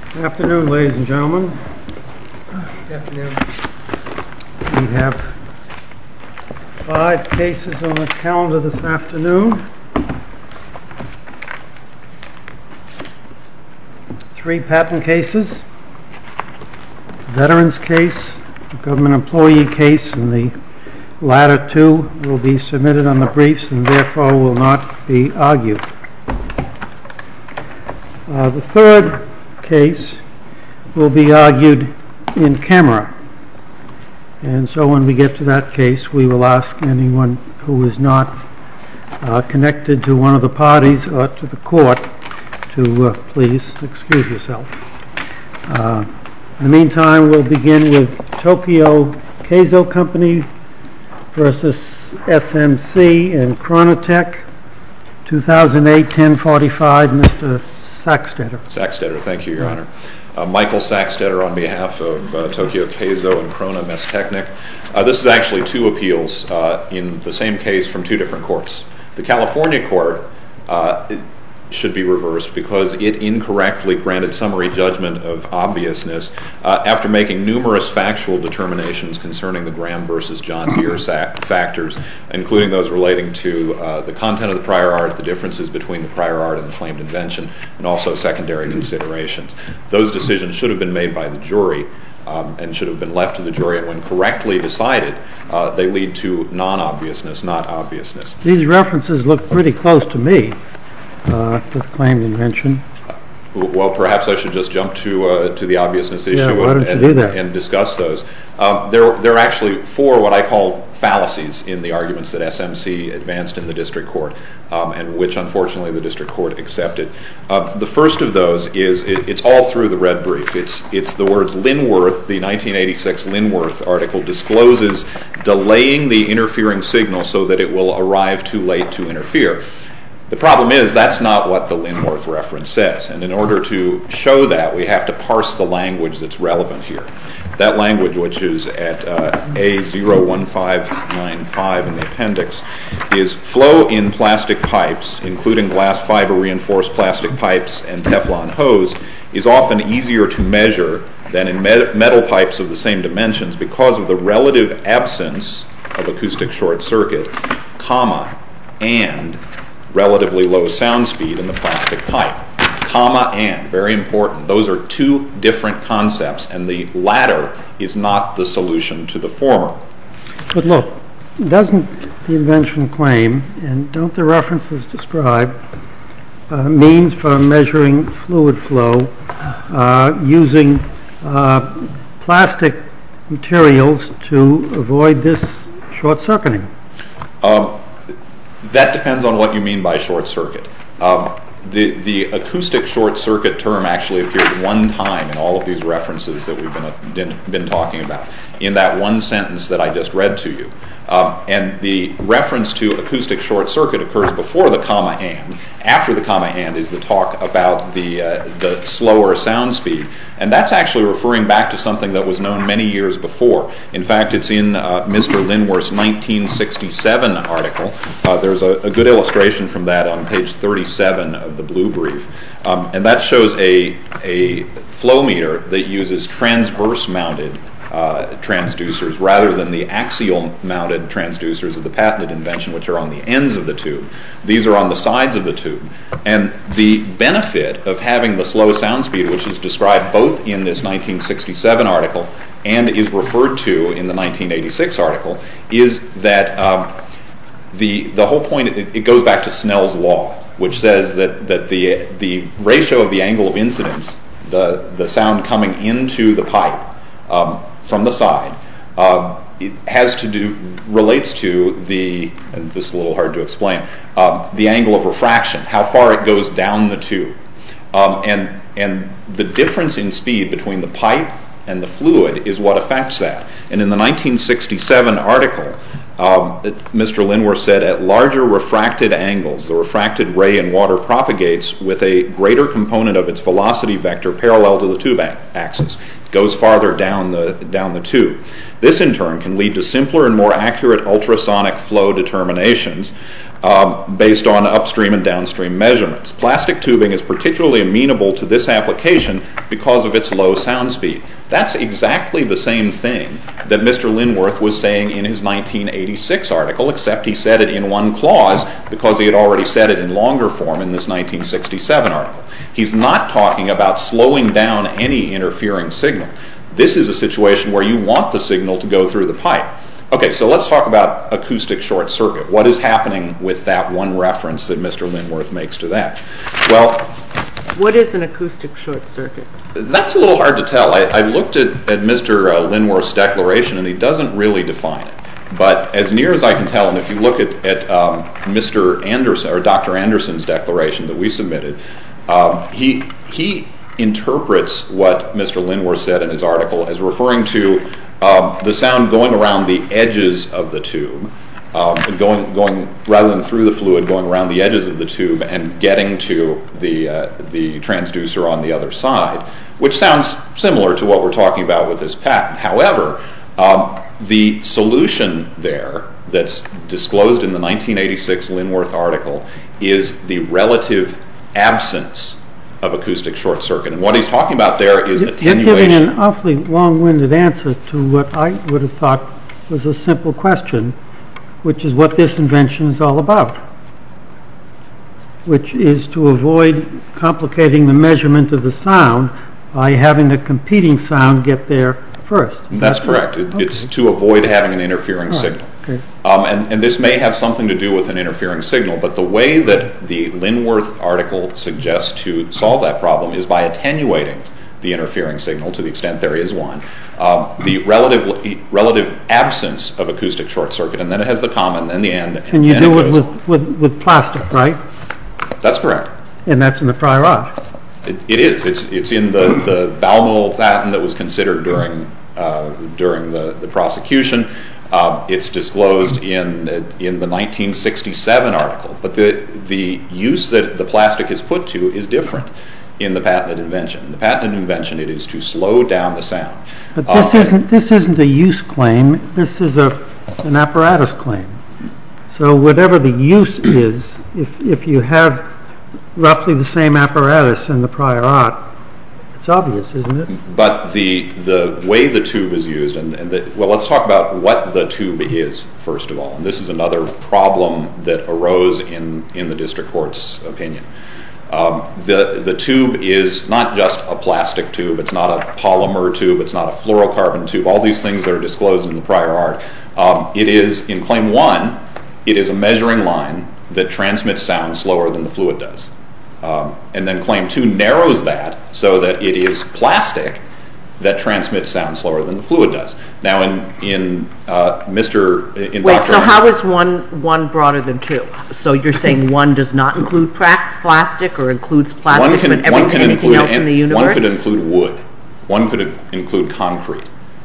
Good afternoon, ladies and gentlemen. Good afternoon. We have 5 cases on the calendar this afternoon. 3 patent cases, a veterans case, a government employee case, and the latter 2 will be submitted on the briefs and therefore will not be argued. The 3rd case will be argued in camera, and so when we get to that case we will ask anyone who is not connected to one of the parties or to the court to please excuse yourself. In the meantime, we'll begin with Tokyo Keizo Company versus SMC and Chronotech, 2008-1045. Mr. Sacksteder. Sacksteder, thank you, Your Honor. Michael Sacksteder on behalf of Tokyo Keizo and Chrono Messtechnik. This is actually 2 appeals in the same case from 2 different courts. The California court should be reversed because it incorrectly granted summary judgment of obviousness after making numerous factual determinations concerning the Graham versus John Deere factors, including those relating to the content of the prior art, the differences between the prior art and the claimed invention, and also secondary considerations. Those decisions should have been made by the jury and should have been left to the jury, and when correctly decided, they lead to non-obviousness, not obviousness. These references look pretty close to me. To the claimed invention. Well, perhaps I should just jump to the obviousness issue and discuss those. There are actually 4 what I call fallacies in the arguments that SMC advanced in the district court, and which unfortunately the district court accepted. The first of those is it's all through the red brief. It's the words Linworth, the 1986 Linworth article discloses delaying the interfering signal so that it will arrive too late to interfere. The problem is that's not what the Linworth reference says, and in order to show that, we have to parse the language that's relevant here. That language, which is at A01595 in the appendix, is flow in plastic pipes, including glass fiber reinforced plastic pipes and Teflon hose, is often easier to measure than in metal pipes of the same dimensions because of the relative absence of acoustic short circuit, and relatively low sound speed in the plastic pipe. And, very important. Those are 2 different concepts, and the latter is not the solution to the former. But look, doesn't the invention claim, and don't the references describe, means for measuring fluid flow using plastic materials to avoid this short-circuiting? That depends on what you mean by short circuit. The acoustic short circuit term actually appears 1 time in all of these references that we've been talking about, in that 1 sentence that I just read to you. And the reference to acoustic short circuit occurs before the and. After the and is the talk about the slower sound speed. And that's actually referring back to something that was known many years before. In fact, it's in Mr. Linworth's 1967 article. There's a good illustration from that on page 37 of the blue brief. And that shows a flow meter that uses transverse-mounted transducers rather than the axial-mounted transducers of the patented invention, which are on the ends of the tube. These are on the sides of the tube. And the benefit of having the slow sound speed, which is described both in this 1967 article and is referred to in the 1986 article, is that the whole point, it goes back to Snell's law, which says that the ratio of the angle of incidence, the sound coming into the pipe from the side, it relates to and this is a little hard to explain, the angle of refraction, how far it goes down the tube. And the difference in speed between the pipe and the fluid is what affects that. And in the 1967 article, Mr. Linworth said, at larger refracted angles, the refracted ray in water propagates with a greater component of its velocity vector parallel to the tube axis. It goes farther down the tube. This, in turn, can lead to simpler and more accurate ultrasonic flow determinations based on upstream and downstream measurements. Plastic tubing is particularly amenable to this application because of its low sound speed. That's exactly the same thing that Mr. Linworth was saying in his 1986 article, except he said it in one clause because he had already said it in longer form in this 1967 article. He's not talking about slowing down any interfering signal. This is a situation where you want the signal to go through the pipe. Okay, so let's talk about acoustic short circuit. What is happening with that one reference that Mr. Linworth makes to that? Well, what is an acoustic short circuit? That's a little hard to tell. I looked at Mr. Linworth's declaration, and he doesn't really define it. But as near as I can tell, and if you look at Mr. Anderson or Dr. Anderson's declaration that we submitted, he interprets what Mr. Linworth said in his article as referring to the sound going around the edges of the tube, going rather than through the fluid, going around the edges of the tube and getting to the transducer on the other side, which sounds similar to what we're talking about with this patent. However, the solution there that's disclosed in the 1986 Linworth article is the relative absence of acoustic short circuit. And what he's talking about there is attenuation. You're giving an awfully long-winded answer to what I would have thought was a simple question, which is what this invention is all about, which is to avoid complicating the measurement of the sound by having the competing sound get there first. That's correct. It's to avoid having an interfering signal. Okay. And this may have something to do with an interfering signal, but the way that the Linworth article suggests to solve that problem is by attenuating the interfering signal to the extent there is one, the relative absence of acoustic short circuit, and then it has the comma, and then the and. And you do it with plastic, right? That's correct. And that's in the prior art. It is. It's in the Balmoral patent that was considered during the prosecution. It's disclosed in the 1967 article, but the use that the plastic is put to is different in the patented invention. In the patented invention, it is to slow down the sound. But this isn't a use claim. This is an apparatus claim. So whatever the use is, if you have roughly the same apparatus in the prior art, it's obvious, isn't it? But the way the tube is used, well, let's talk about what the tube is, first of all. And this is another problem that arose in the district court's opinion. The tube is not just a plastic tube. It's not a polymer tube. It's not a fluorocarbon tube. All these things that are disclosed in the prior art. It is, in Claim 1, it is a measuring line that transmits sound slower than the fluid does. And then Claim 2 narrows that so that it is plastic that transmits sound slower than the fluid does. Now, in Dr. Wait, so how is one broader than 2? So you're saying 1 does not include plastic or includes plastic, but anything else in the universe? One could include wood. One could include concrete.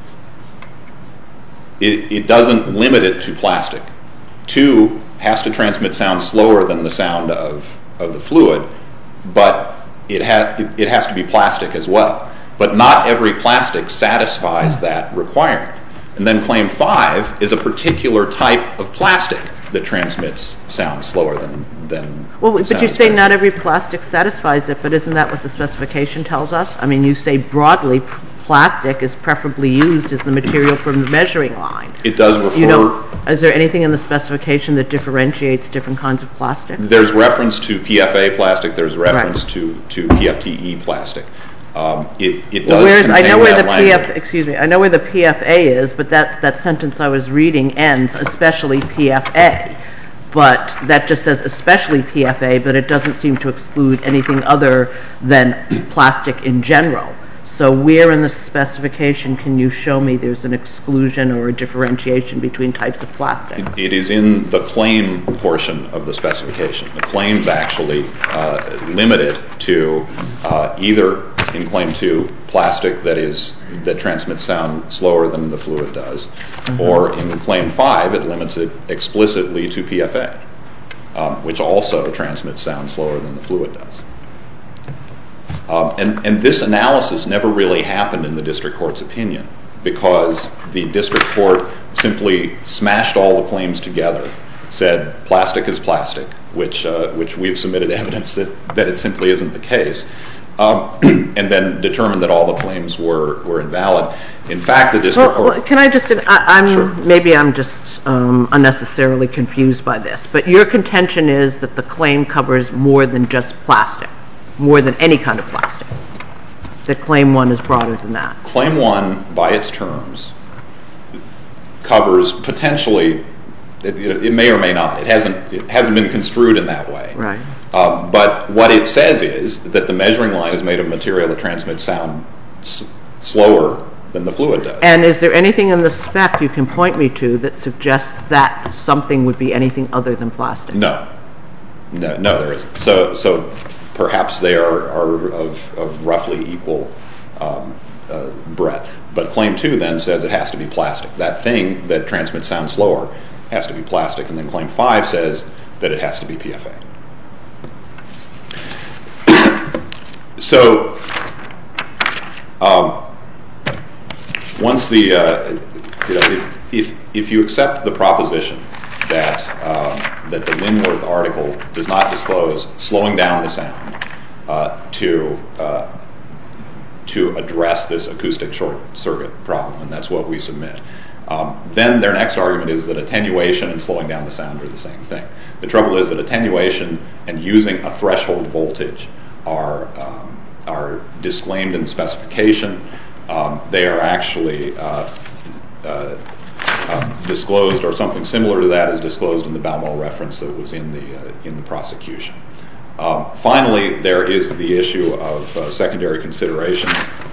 It doesn't limit it to plastic. 2 has to transmit sound slower than the sound of the fluid, but it has to be plastic as well. But not every plastic satisfies that requirement. And then Claim 5 is a particular type of plastic that transmits sound slower than Well, but you're saying not every plastic satisfies it, but isn't that what the specification tells us? I mean, you say broadly plastic is preferably used as the material from the measuring line. It does refer... Is there anything in the specification that differentiates different kinds of plastic? There's reference to PFA plastic. There's reference to PFTE plastic. It does contain that language. I know where the PFA is, but that sentence I was reading ends, especially PFA. But that just says especially PFA, but it doesn't seem to exclude anything other than plastic in general. So where in the specification can you show me there's an exclusion or a differentiation between types of plastic? It is in the claim portion of the specification. The claims actually limit it to either in Claim 2, plastic that transmits sound slower than the fluid does. Or in Claim 5, it limits it explicitly to PFA, which also transmits sound slower than the fluid does. And this analysis never really happened in the district court's opinion, because the district court simply smashed all the claims together, said plastic is plastic, which we've submitted evidence that it simply isn't the case, and then determined that all the claims were invalid. In fact, the district court... Can I just... Sure. Maybe I'm just unnecessarily confused by this, but your contention is that the claim covers more than just plastic, more than any kind of plastic. That Claim 1 is broader than that. Claim 1, by its terms, covers potentially... It may or may not. It hasn't been construed in that way. Right. But what it says is that the measuring line is made of material that transmits sound slower than the fluid does. And is there anything in the spec you can point me to that suggests that something would be anything other than plastic? No, there isn't. So perhaps they are of roughly equal breadth. But Claim 2 then says it has to be plastic. That thing that transmits sound slower has to be plastic. And then Claim 5 says that it has to be PFA. So once the if you accept the proposition that the Linworth article does not disclose slowing down the sound to address this acoustic short circuit problem, and that's what we submit, then their next argument is that attenuation and slowing down the sound are the same thing. The trouble is that attenuation and using a threshold voltage are disclaimed in the specification. They are actually disclosed, or something similar to that is disclosed in the Balmoral reference that was in the prosecution. Finally, there is the issue of secondary considerations,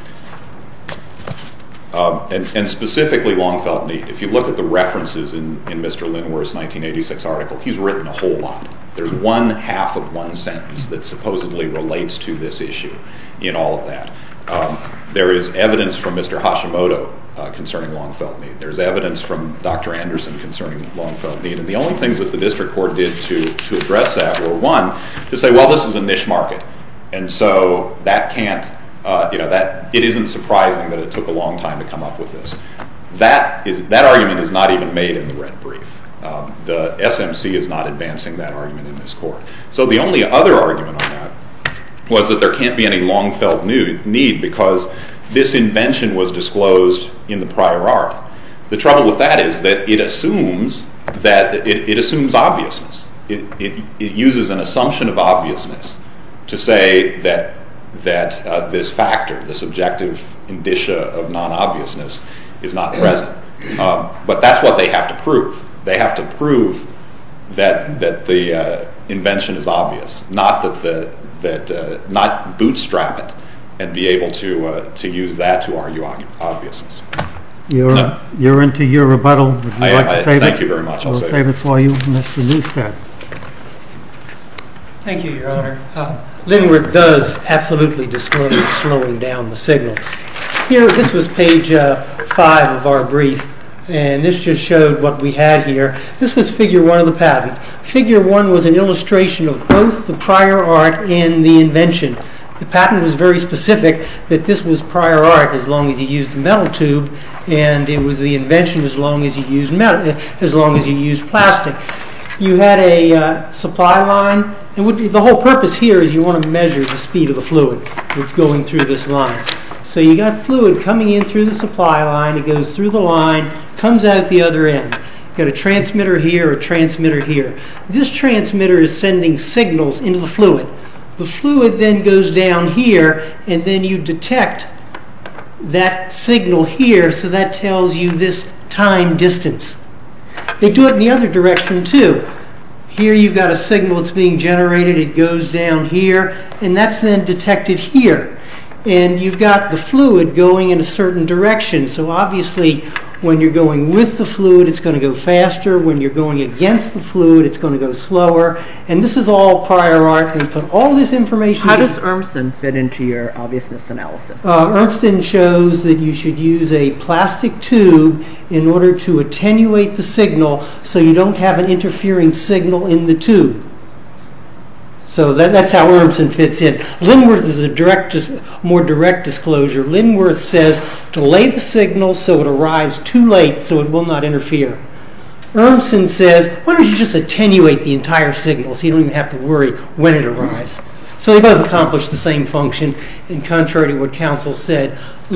and specifically long-felt need. If you look at the references in Mr. Linworth's 1986 article, he's written a whole lot. There's 1/2 of one sentence that supposedly relates to this issue in all of that. There is evidence from Mr. Hashimoto concerning long-felt need. There's evidence from Dr. Anderson concerning long-felt need. And the only things that the district court did to address that were, one, to say, well, this is a niche market. And so that can't, that it isn't surprising that it took a long time to come up with this. That argument is not even made in the red brief. The SMC is not advancing that argument in this court. So the only other argument on that was that there can't be any long-felt need because this invention was disclosed in the prior art. The trouble with that is that it assumes obviousness. It uses an assumption of obviousness to say that this factor, the subjective indicia of non-obviousness, is not present. But that's what they have to prove. They have to prove that the invention is obvious, not not bootstrap it and be able to use that to argue obviousness. You're into your rebuttal. Would you like to save it? Thank you very much. I'll save it for you, Mr. Newstead. Thank you, Your Honor. Linworth does absolutely disclose slowing down the signal. Here, this was page 5 of our brief, and this just showed what we had here. This was figure 1 of the patent. Figure 1 was an illustration of both the prior art and the invention. The patent was very specific that this was prior art as long as you used a metal tube, and it was the invention as long as you used plastic. You had a supply line, and the whole purpose here is you want to measure the speed of the fluid that's going through this line. So you got fluid coming in through the supply line, it goes through the line, comes out the other end. You've got a transmitter here, a transmitter here. This transmitter is sending signals into the fluid. The fluid then goes down here, and then you detect that signal here, so that tells you this time distance. They do it in the other direction too. Here you've got a signal that's being generated, it goes down here, and that's then detected here. And you've got the fluid going in a certain direction, so obviously When you're going with the fluid, it's going to go faster. When you're going against the fluid, it's going to go slower. And this is all prior art. They put all this information. How does Urmson fit into your obviousness analysis? Urmson shows that you should use a plastic tube in order to attenuate the signal so you don't have an interfering signal in the tube. So that's how Urmson fits in. Linworth is a more direct disclosure. Linworth says delay the signal so it arrives too late so it will not interfere. Urmson says, why don't you just attenuate the entire signal so you don't even have to worry when it arrives. So they both accomplish the same function, and contrary to what counsel said,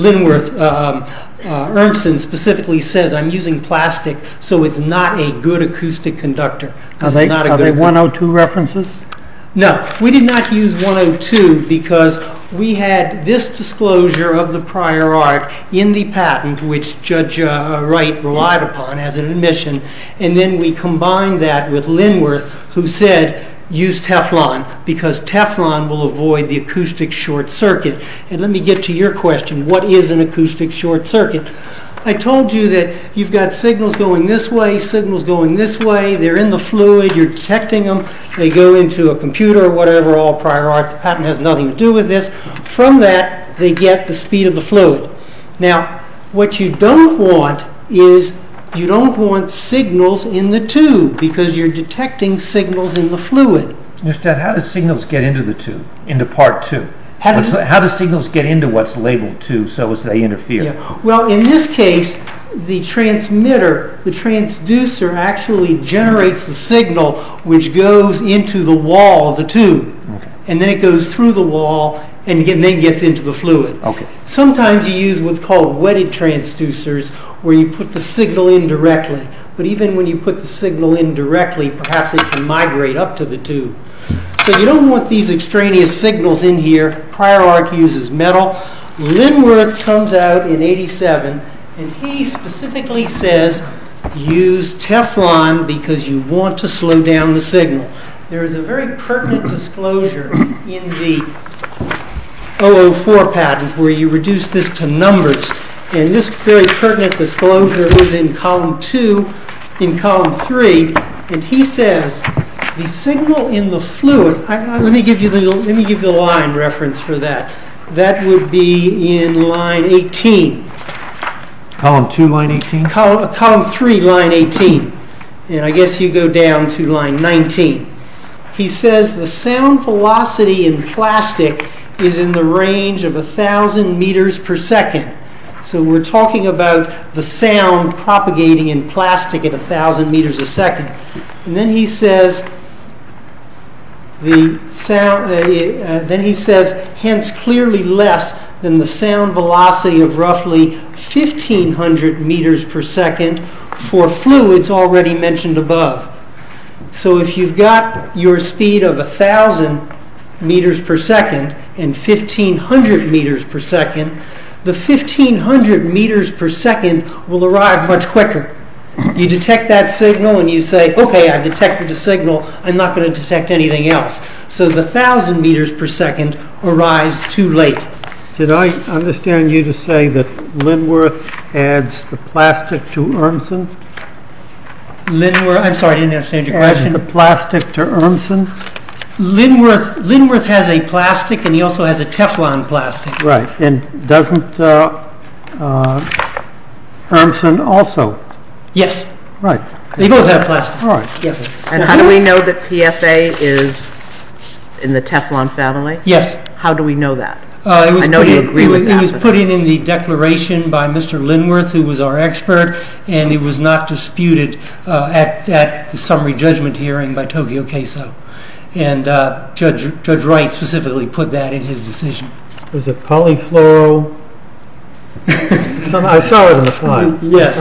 Urmson specifically says, I'm using plastic so it's not a good acoustic conductor. Are they 102 references? No, we did not use 102 because we had this disclosure of the prior art in the patent, which Judge Wright relied upon as an admission, and then we combined that with Linworth, who said use Teflon because Teflon will avoid the acoustic short circuit. And let me get to your question, what is an acoustic short circuit? I told you that you've got signals going this way, signals going this way, they're in the fluid, you're detecting them, they go into a computer or whatever, all prior art, the patent has nothing to do with this. From that, they get the speed of the fluid. Now, what you don't want is you don't want signals in the tube because you're detecting signals in the fluid. Understand, how do signals get into the tube, into part 2? How do signals get into what's labeled 2 so as they interfere? Yeah. Well, in this case, the transmitter, the transducer actually generates the signal which goes into the wall of the tube. Okay. And then it goes through the wall and then gets into the fluid. Okay. Sometimes you use what's called wetted transducers where you put the signal in directly. But even when you put the signal in directly, perhaps it can migrate up to the tube. So you don't want these extraneous signals in here. Prior art uses metal. Linworth comes out in 87, and he specifically says use Teflon because you want to slow down the signal. There is a very pertinent disclosure in the 004 patent where you reduce this to numbers. And this very pertinent disclosure is in column 2, in column 3, and he says the signal in the fluid. Let me give you the line reference for that. That would be in line 18. Column 2, line 18? Column 3, line 18. And I guess you go down to line 19. He says the sound velocity in plastic is in the range of 1,000 meters per second. So we're talking about the sound propagating in plastic at 1,000 meters a second. And then he says hence clearly less than the sound velocity of roughly 1,500 meters per second for fluids already mentioned above. So if you've got your speed of 1,000 meters per second and 1,500 meters per second, the 1,500 meters per second will arrive much quicker. You detect that signal and you say, okay, I've detected the signal, I'm not going to detect anything else. So the 1,000 meters per second arrives too late. Did I understand you to say that Linworth adds the plastic to Urmson? I'm sorry, I didn't understand your question. Adds the plastic to Urmson? Linworth has a plastic and he also has a Teflon plastic. Right, and doesn't Urmson also? Yes. Right. They both have plastic. All right. Yeah. And how do we know that PFA is in the Teflon family? Yes. How do we know that? It was put in the declaration by Mr. Linworth, who was our expert, and it was not disputed at the summary judgment hearing by Tokyo Keiso. And Judge Wright specifically put that in his decision. Was it polyfluoro? I saw it in the file. Yes.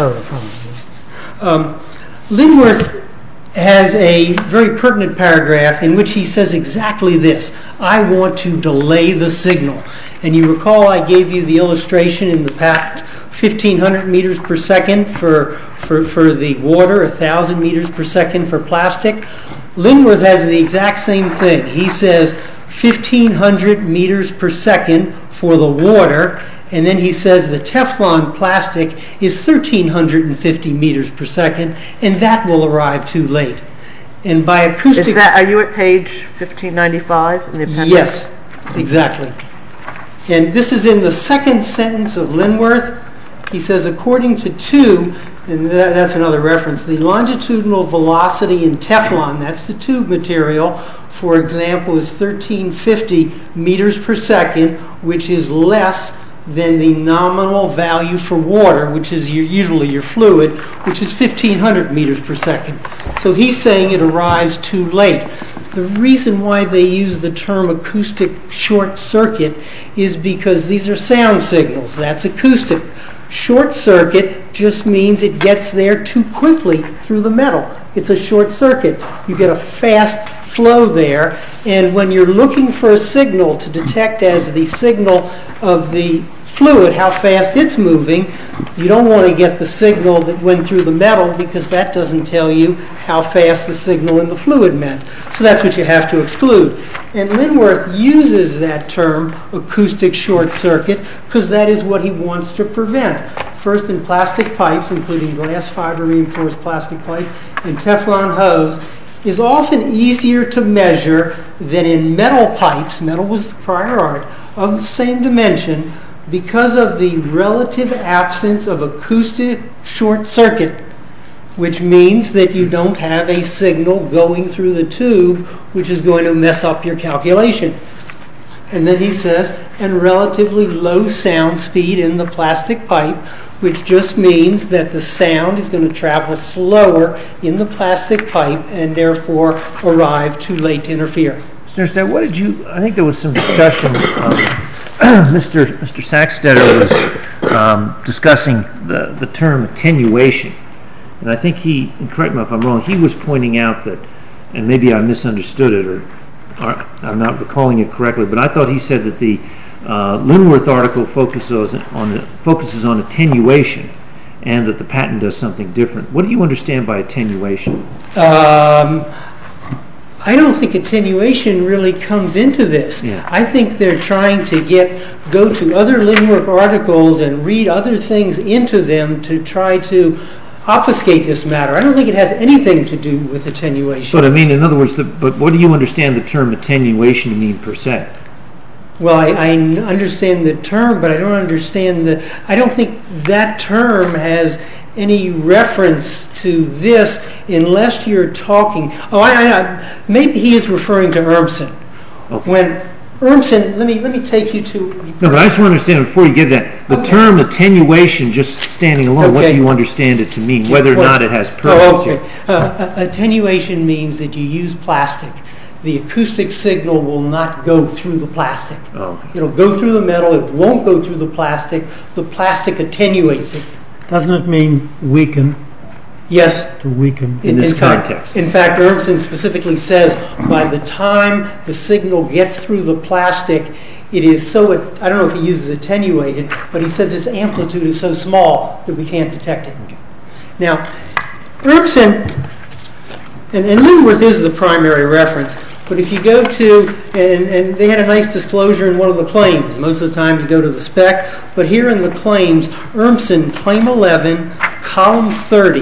Linworth has a very pertinent paragraph in which he says exactly this. I want to delay the signal. And you recall I gave you the illustration in the patent, 1,500 meters per second for the water, 1,000 meters per second for plastic. Linworth has the exact same thing. He says 1,500 meters per second for the water And then he says the Teflon plastic is 1,350 meters per second, and that will arrive too late. And by acoustic... Are you at page 1595 in the appendix? Yes, exactly. And this is in the second sentence of Linworth. He says, according to 2, and that's another reference, the longitudinal velocity in Teflon, that's the tube material, for example, is 1,350 meters per second, which is less than the nominal value for water, which is usually your fluid, which is 1,500 meters per second. So he's saying it arrives too late. The reason why they use the term acoustic short circuit is because these are sound signals. That's acoustic. Short circuit just means it gets there too quickly through the metal. It's a short circuit. You get a fast flow there, and when you're looking for a signal to detect as the signal of the fluid, how fast it's moving, you don't want to get the signal that went through the metal because that doesn't tell you how fast the signal in the fluid meant. So that's what you have to exclude. And Linworth uses that term, acoustic short circuit, because that is what he wants to prevent. First, in plastic pipes, including glass fiber reinforced plastic pipe and Teflon hose, is often easier to measure than in metal pipes, metal was the prior art, of the same dimension, because of the relative absence of acoustic short circuit, which means that you don't have a signal going through the tube which is going to mess up your calculation. And then he says, and relatively low sound speed in the plastic pipe, which just means that the sound is going to travel slower in the plastic pipe and therefore arrive too late to interfere. Mr. Sackstetter, what did you, I think there was some discussion, Mr. Sackstetter was discussing the term attenuation. And I think he, and correct me if I'm wrong, he was pointing out that, and maybe I misunderstood it or I'm not recalling it correctly, but I thought he said that the Linworth article focuses on attenuation and that the patent does something different. What do you understand by attenuation? I don't think attenuation really comes into this. Yeah. I think they're trying to go to other Linworth articles and read other things into them to try to obfuscate this matter. I don't think it has anything to do with attenuation. But I mean, in other words, but what do you understand the term attenuation to mean per se? Well, I understand the term, but I don't understand I don't think that term has any reference to this unless you're talking. Maybe he is referring to Urmson. Okay. When Urmson, let me take you to. No, but I just want to understand before you get that the term attenuation, just standing alone. Okay. What do you understand it to mean? Whether or not it has purpose. Attenuation means that you use plastic. The acoustic signal will not go through the plastic. Okay. It'll go through the metal. It won't go through the plastic. The plastic attenuates it. Doesn't it mean weaken? Yes. To weaken. In this context. In fact, Urmson specifically says by the time the signal gets through the plastic, it is so, I don't know if he uses attenuated, but he says its amplitude is so small that we can't detect it. Now, Urmson, and Linworth is the primary reference, but if you go to, and they had a nice disclosure in one of the claims. Most of the time you go to the spec, but here in the claims, Urmson, Claim 11, Column 30.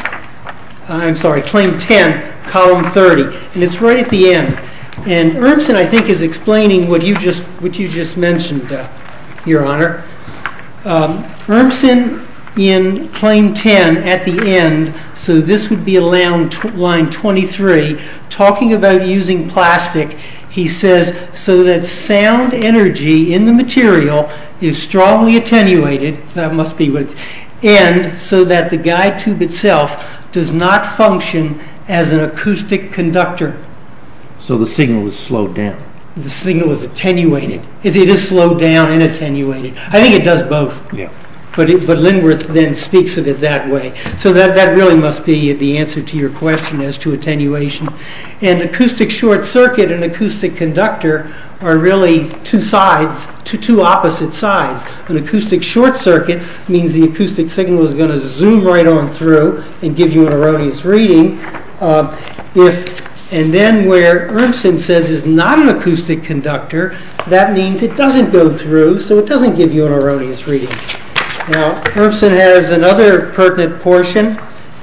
Claim 10, Column 30. And it's right at the end. And Urmson, I think, is explaining what you just mentioned, Your Honor. Urmson in Claim 10 at the end, so this would be line 23, talking about using plastic, he says, so that sound energy in the material is strongly attenuated, so that must be what it's, and so that the guide tube itself does not function as an acoustic conductor. So the signal is slowed down. The signal is attenuated. It is slowed down and attenuated. I think it does both. Yeah. But Linworth then speaks of it that way. So that really must be the answer to your question as to attenuation. And acoustic short circuit and acoustic conductor are really two opposite sides. An acoustic short circuit means the acoustic signal is going to zoom right on through and give you an erroneous reading. If And then where Urmson says is not an acoustic conductor, that means it doesn't go through, so it doesn't give you an erroneous reading. Now, Urmson has another pertinent portion,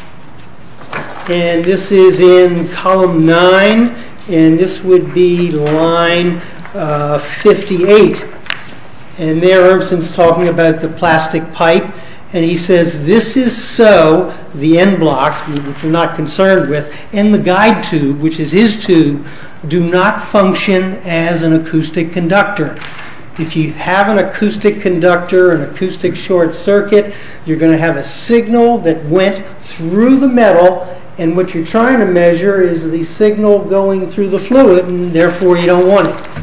and this is in column 9, and this would be line 58. And there Urmson's talking about the plastic pipe, and he says this is so, the end blocks, which we're not concerned with, and the guide tube, which is his tube, do not function as an acoustic conductor. If you have an acoustic conductor, an acoustic short circuit, you're going to have a signal that went through the metal, and what you're trying to measure is the signal going through the fluid, and therefore you don't want it.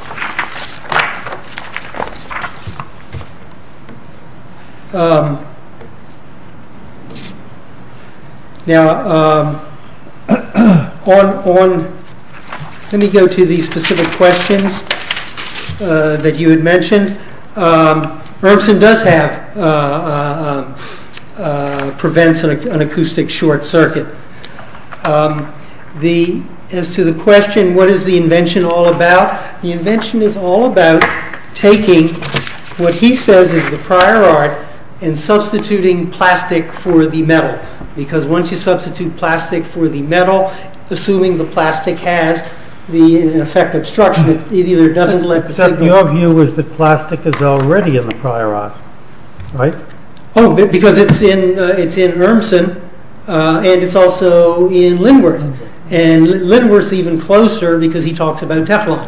Let me go to the specific questions that you had mentioned. Urmson does have prevents an acoustic short circuit. As to the question, what is the invention all about? The invention is all about taking what he says is the prior art and substituting plastic for the metal. Because once you substitute plastic for the metal, assuming the plastic has in effect obstruction, it either doesn't let the signal... Except your view is that plastic is already in the prior art, right? Oh, because it's in Urmson, and it's also in Linworth. And Linworth's even closer because he talks about Teflon.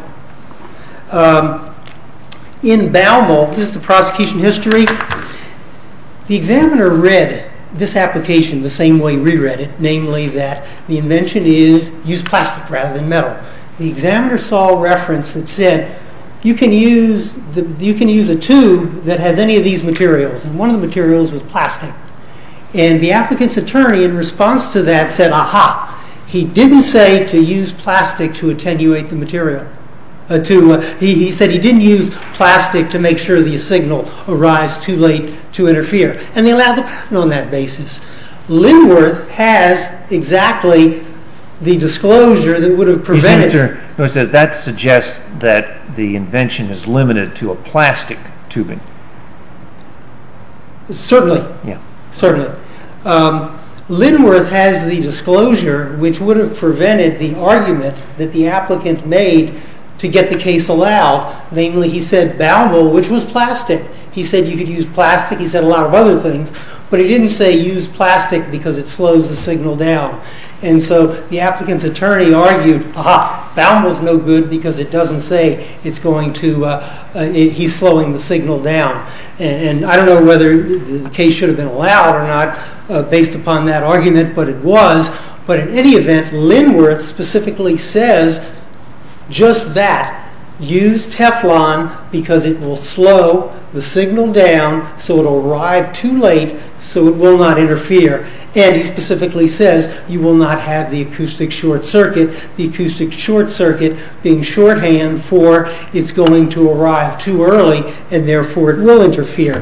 In Baumol, this is the prosecution history, the examiner read this application the same way we read it, namely that the invention is use plastic rather than metal. The examiner saw a reference that said you can use a tube that has any of these materials, and one of the materials was plastic. And the applicant's attorney, in response to that, said, aha, he didn't say to use plastic to attenuate the material. He said he didn't use plastic to make sure the signal arrives too late to interfere. And they allowed the patent on that basis. Linworth has exactly the disclosure that would have prevented... That suggests that the invention is limited to a plastic tubing. Certainly. Yeah. Certainly. Linworth has the disclosure which would have prevented the argument that the applicant made to get the case allowed. Namely, he said Baumol, which was plastic. He said you could use plastic. He said a lot of other things. But he didn't say use plastic because it slows the signal down. And so the applicant's attorney argued, aha, Baumol's no good because it doesn't say it's going to, he's slowing the signal down. And I don't know whether the case should have been allowed or not based upon that argument, but it was. But in any event, Linworth specifically says just that. Use Teflon because it will slow the signal down so it will arrive too late so it will not interfere. And he specifically says you will not have the acoustic short circuit. The acoustic short circuit being shorthand for it's going to arrive too early and therefore it will interfere.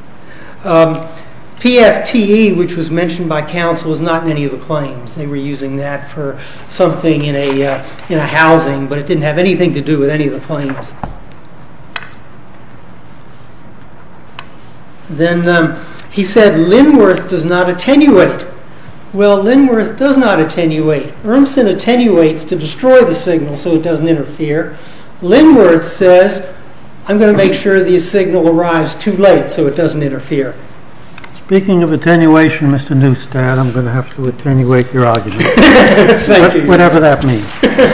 PFTE, which was mentioned by counsel, is not in any of the claims. They were using that for something in a housing, but it didn't have anything to do with any of the claims. Then he said Linworth does not attenuate. Well, Linworth does not attenuate. Urmson attenuates to destroy the signal so it doesn't interfere. Linworth says, I'm going to make sure the signal arrives too late so it doesn't interfere. Speaking of attenuation, Mr. Neustadt, I'm going to have to attenuate your argument. Thank you. Whatever that means.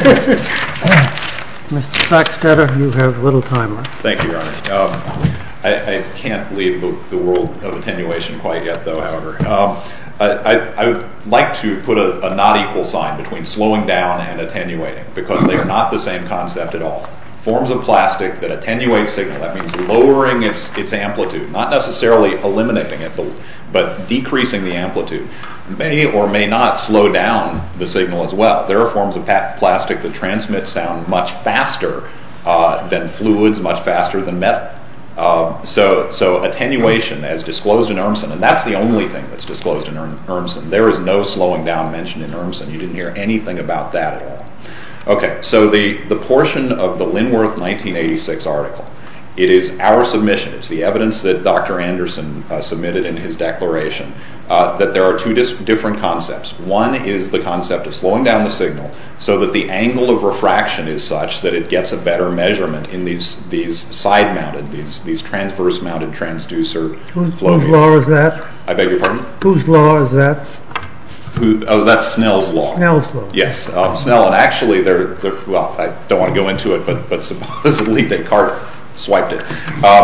Mr. Sacksteder, you have little time left. Thank you, Your Honor. I can't leave the world of attenuation quite yet, though, however. I would like to put a not equal sign between slowing down and attenuating, because they are not the same concept at all. Forms of plastic that attenuate signal, that means lowering its amplitude, not necessarily eliminating it, but decreasing the amplitude, may or may not slow down the signal as well. There are forms of plastic that transmit sound much faster than fluids, much faster than metal. So attenuation, as disclosed in Urmson, and that's the only thing that's disclosed in Urmson. There is no slowing down mentioned in Urmson. You didn't hear anything about that at all. Okay, so the portion of the Linworth 1986 article, it is our submission, it's the evidence that Dr. Anderson submitted in his declaration, that there are two different concepts. One is the concept of slowing down the signal so that the angle of refraction is such that it gets a better measurement in these side-mounted, these transverse-mounted transducer flow Whose law is that? I beg your pardon? Whose law is that? That's Snell's law. Snell's law. Yes, Snell, and actually, well, I don't want to go into it, but supposedly Descartes swiped it.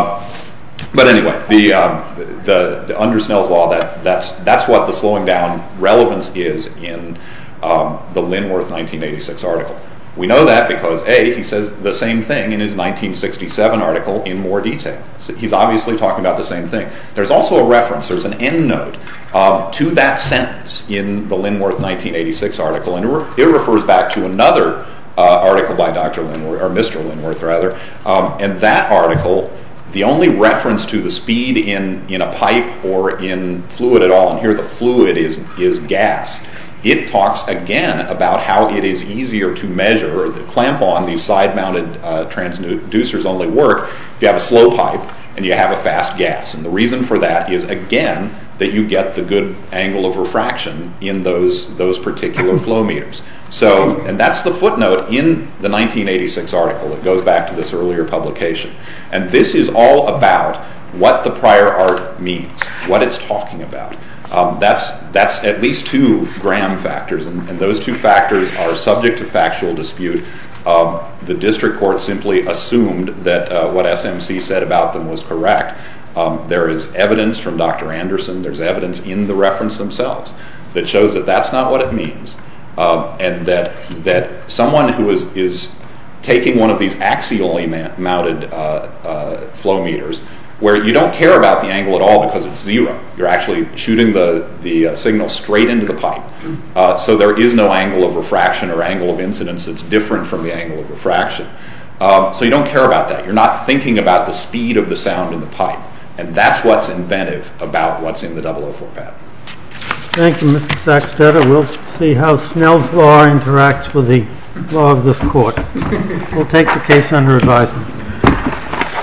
But anyway, the under Snell's law, that's what the slowing down relevance is in the Linworth 1986 article. We know that because he says the same thing in his 1967 article in more detail. So he's obviously talking about the same thing. There's also a reference, there's an endnote to that sentence in the Linworth 1986 article, and it refers back to another article by Dr. Linworth, or Mr. Linworth rather, and that article, the only reference to the speed in a pipe or in fluid at all, and here the fluid is gas, it talks again about how it is easier to measure, or the clamp-on, these side-mounted transducers only work if you have a slow pipe and you have a fast gas. And the reason for that is, again, that you get the good angle of refraction in those particular flow meters. So, and that's the footnote in the 1986 article that goes back to this earlier publication. And this is all about what the prior art means, what it's talking about. That's at least two Graham factors, and those two factors are subject to factual dispute. The district court simply assumed that what SMC said about them was correct. There is evidence from Dr. Anderson, there's evidence in the reference themselves that shows that that's not what it means, and that someone who is taking one of these axially mounted flow meters, where you don't care about the angle at all because it's zero. You're actually shooting the signal straight into the pipe. So there is no angle of refraction or angle of incidence that's different from the angle of refraction. So you don't care about that. You're not thinking about the speed of the sound in the pipe. And that's what's inventive about what's in the 004 patent. Thank you, Mr. Saxtetter. We'll see how Snell's law interacts with the law of this court. We'll take the case under advisement.